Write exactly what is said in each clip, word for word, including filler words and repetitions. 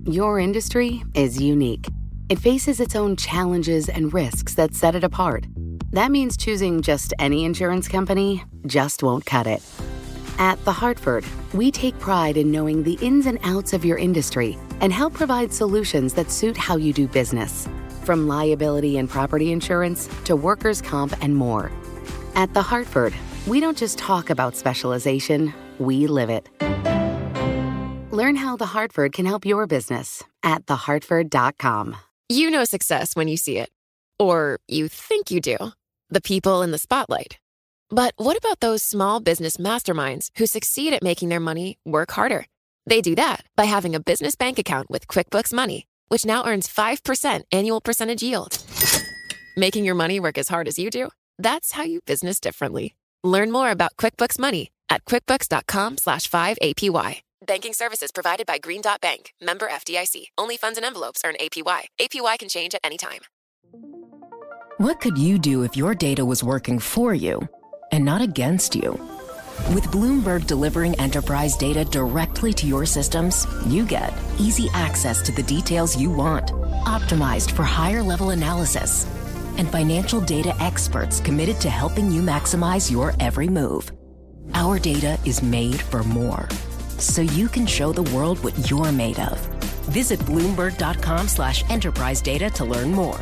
Your industry is unique. It faces its own challenges and risks that set it apart. That means choosing just any insurance company just won't cut it. At The Hartford, we take pride in knowing the ins and outs of your industry and help provide solutions that suit how you do business. From liability and property insurance to workers' comp and more. At The Hartford, we don't just talk about specialization, we live it. Learn how The Hartford can help your business at the hartford dot com. You know success when you see it. Or you think you do. The people in the spotlight. But what about those small business masterminds who succeed at making their money work harder? They do that by having a business bank account with QuickBooks Money, which now earns five percent annual percentage yield. Making your money work as hard as you do? That's how you business differently. Learn more about QuickBooks Money at quickbooks.com slash 5APY. Banking services provided by Green Dot Bank. Member F D I C. Only funds and envelopes earn A P Y. A P Y can change at any time. What could you do if your data was working for you and not against you? With Bloomberg delivering enterprise data directly to your systems, you get easy access to the details you want, optimized for higher-level analysis, and financial data experts committed to helping you maximize your every move. Our data is made for more, so you can show the world what you're made of. Visit Bloomberg.com slash enterprise data to learn more.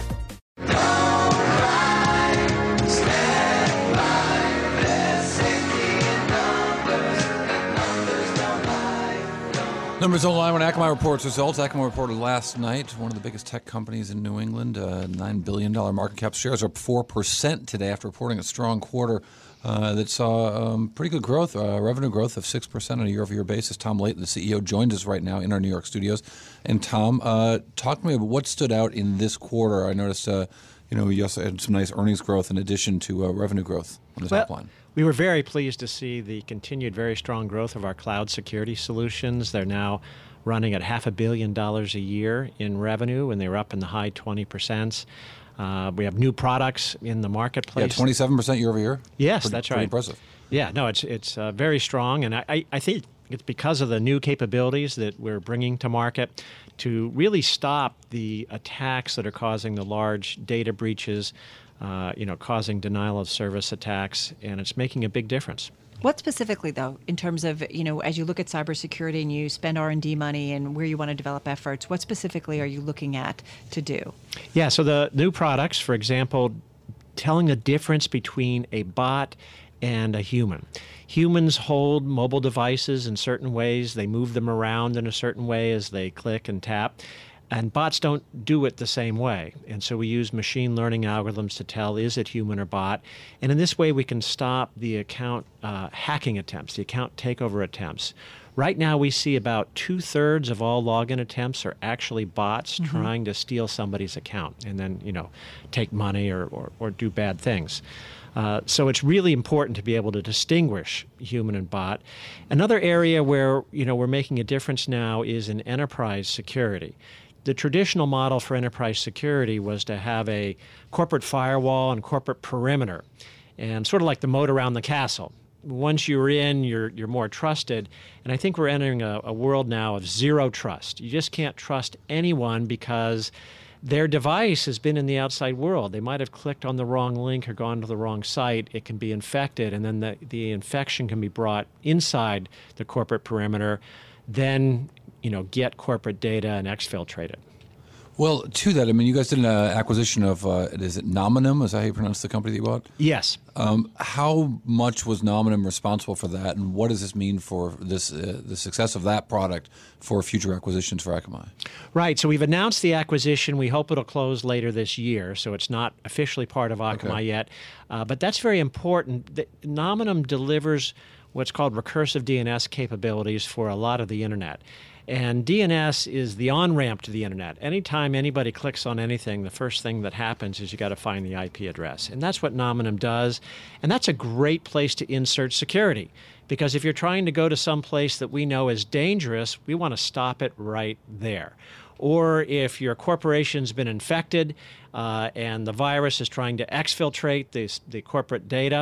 Numbers don't lie when Akamai reports results. Akamai reported last night, one of the biggest tech companies in New England, uh, nine billion dollars market cap. Shares are up four percent today after reporting a strong quarter uh, that saw um, pretty good growth, uh, revenue growth of six percent on a year-over-year basis. Tom Layton, the C E O, joins us right now in our New York studios. And Tom, uh, talk to me about what stood out in this quarter. I noticed uh, you know, you also had some nice earnings growth in addition to uh, revenue growth on the well, top line. We were very pleased to see the continued very strong growth of our cloud security solutions. They're now running at half a billion dollars a year in revenue, and they were up in the high twenty percent. Uh, we have new products in the marketplace. Yeah, twenty-seven percent year over year. Yes, pretty, that's right. Pretty impressive. Yeah, no, it's it's uh, very strong, and I, I think it's because of the new capabilities that we're bringing to market to really stop the attacks that are causing the large data breaches, uh, you know, causing denial of service attacks, and it's making a big difference. What specifically, though, in terms of, you know, as you look at cybersecurity and you spend R and D money and where you want to develop efforts, what specifically are you looking at to do? Yeah, so the new products, for example, telling the difference between a bot and a human. Humans hold mobile devices in certain ways. They move them around in a certain way as they click and tap. And bots don't do it the same way. And so we use machine learning algorithms to tell, is it human or bot? And in this way, we can stop the account uh, hacking attempts, the account takeover attempts. Right now, we see about two-thirds of all login attempts are actually bots mm-hmm. trying to steal somebody's account and then, you know, take money or, or, or do bad things. Uh, so it's really important to be able to distinguish human and bot. Another area where, you know, we're making a difference now is in enterprise security. The traditional model for enterprise security was to have a corporate firewall and corporate perimeter, and sort of like the moat around the castle. Once you're in, you're you're more trusted. And I think we're entering a, a world now of zero trust. You just can't trust anyone because their device has been in the outside world. They might have clicked on the wrong link or gone to the wrong site. It can be infected, and then the, the infection can be brought inside the corporate perimeter, then you know, get corporate data and exfiltrate it. Well, to that, I mean, you guys did an uh, acquisition of, uh, is it Nominum? Is that how you pronounce the company that you bought? Yes. Um, how much was Nominum responsible for that, and what does this mean for this uh, the success of that product for future acquisitions for Akamai? Right. So we've announced the acquisition. We hope it'll close later this year, so it's not officially part of Akamai okay. yet. Uh, but that's very important. The, Nominum delivers what's called recursive D N S capabilities for a lot of the Internet. And D N S is the on-ramp to the Internet. Anytime anybody clicks on anything, the first thing that happens is you got to find the I P address. And that's what Nominum does. And that's a great place to insert security. Because if you're trying to go to some place that we know is dangerous, we want to stop it right there. Or if your corporation's been infected uh, and the virus is trying to exfiltrate this, the corporate data,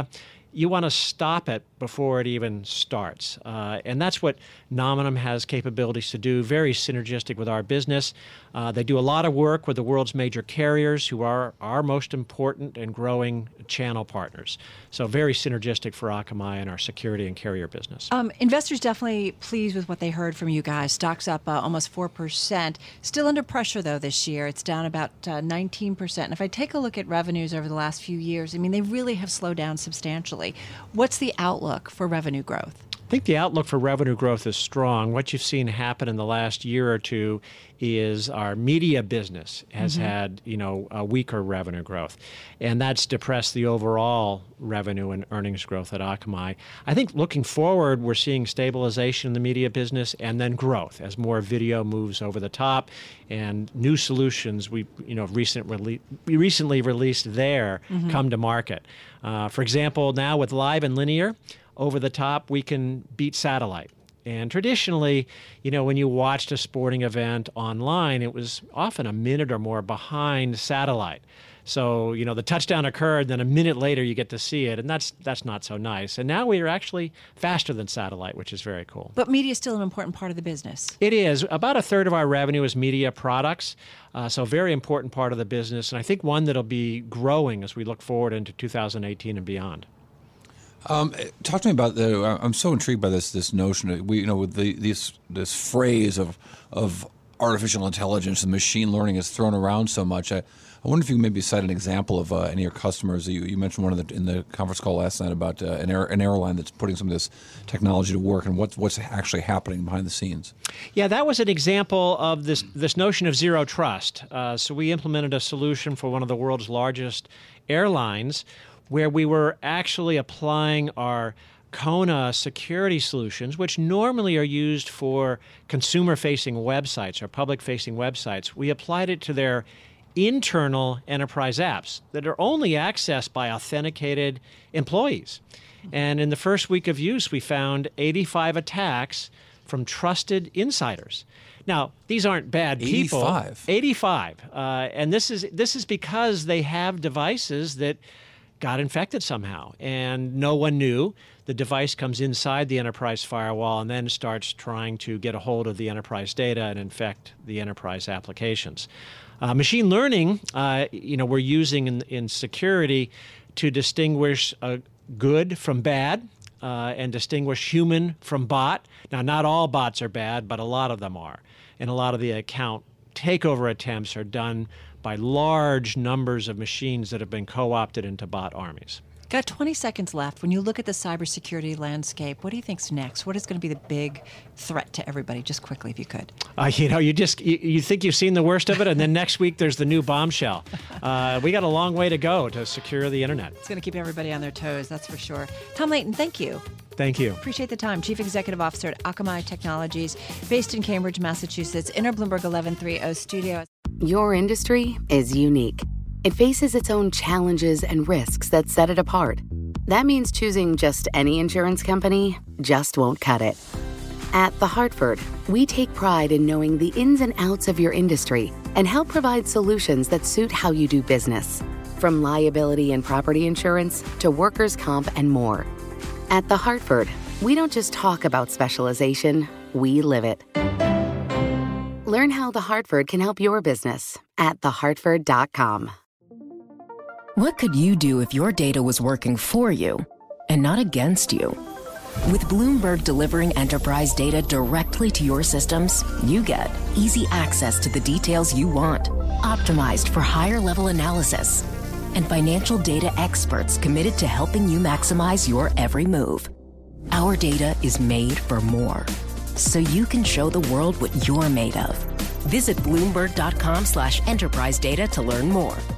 you want to stop it before it even starts. Uh, and that's what Nominum has capabilities to do, very synergistic with our business. Uh, they do a lot of work with the world's major carriers, who are our most important and growing channel partners. So very synergistic for Akamai and our security and carrier business. Um, investors definitely pleased with what they heard from you guys. Stock's up uh, almost four percent. Still under pressure, though, this year. It's down about uh, nineteen percent. And if I take a look at revenues over the last few years, I mean, they really have slowed down substantially. What's the outlook for revenue growth? I think the outlook for revenue growth is strong. What you've seen happen in the last year or two is our media business has mm-hmm. had, you know, a weaker revenue growth, and that's depressed the overall revenue and earnings growth at Akamai. I think looking forward, we're seeing stabilization in the media business and then growth as more video moves over the top and new solutions we, you know, recent rele- we recently released there mm-hmm. come to market. Uh, for example, now with live and linear, over the top, we can beat satellite. And traditionally, you know, when you watched a sporting event online, it was often a minute or more behind satellite. So, you know, the touchdown occurred, then a minute later you get to see it, and that's that's not so nice. And now we are actually faster than satellite, which is very cool. But media is still an important part of the business. It is. About a third of our revenue is media products, uh, so a very important part of the business, and I think one that'll be growing as we look forward into two thousand eighteen and beyond. Um, talk to me about the. I'm so intrigued by this this notion. Of, we you know with the this this phrase of of artificial intelligence and machine learning is thrown around so much. I, I wonder if you can maybe cite an example of uh, any of your customers. You, you mentioned one of the in the conference call last night about uh, an, air, an airline that's putting some of this technology to work, and what's what's actually happening behind the scenes. Yeah, that was an example of this this notion of zero trust. Uh, so we implemented a solution for one of the world's largest airlines, where we were actually applying our Kona security solutions, which normally are used for consumer-facing websites or public-facing websites. We applied it to their internal enterprise apps that are only accessed by authenticated employees. And in the first week of use, we found eighty-five attacks from trusted insiders. Now, these aren't bad people. eighty-five. eighty-five. Uh, and this is this is because they have devices that got infected somehow, and no one knew. The device comes inside the enterprise firewall and then starts trying to get a hold of the enterprise data and infect the enterprise applications. Uh, machine learning, uh, you know, we're using in, in security to distinguish uh, good from bad uh, and distinguish human from bot. Now, not all bots are bad, but a lot of them are. And a lot of the account takeover attempts are done by large numbers of machines that have been co-opted into bot armies. Got twenty seconds left. When you look at the cybersecurity landscape, what do you think's next? What is going to be the big threat to everybody? Just quickly, if you could. Uh, you know, you just you, you think you've seen the worst of it, and then next week there's the new bombshell. Uh, we got a long way to go to secure the internet. It's going to keep everybody on their toes, that's for sure. Tom Leighton, thank you. Thank you. Appreciate the time. Chief Executive Officer at Akamai Technologies, based in Cambridge, Massachusetts, in our Bloomberg eleven thirty studio. Your industry is unique. It faces its own challenges and risks that set it apart. That means choosing just any insurance company just won't cut it. At The Hartford, we take pride in knowing the ins and outs of your industry and help provide solutions that suit how you do business. From liability and property insurance to workers' comp and more. At The Hartford, we don't just talk about specialization, we live it. Learn how The Hartford can help your business at the hartford dot com. What could you do if your data was working for you and not against you? With Bloomberg delivering enterprise data directly to your systems, you get easy access to the details you want, optimized for higher level analysis, and financial data experts committed to helping you maximize your every move. Our data is made for more, so you can show the world what you're made of. Visit Bloomberg dot com slash enterprise data to learn more.